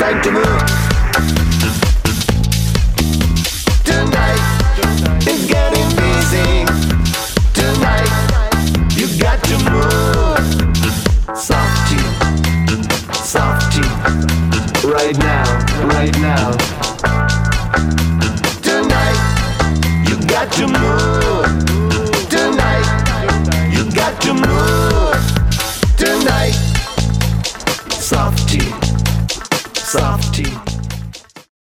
time to move. Tonight is getting busy. Tonight you got to move. Softy, softy, right now, right now. Tonight you got to move.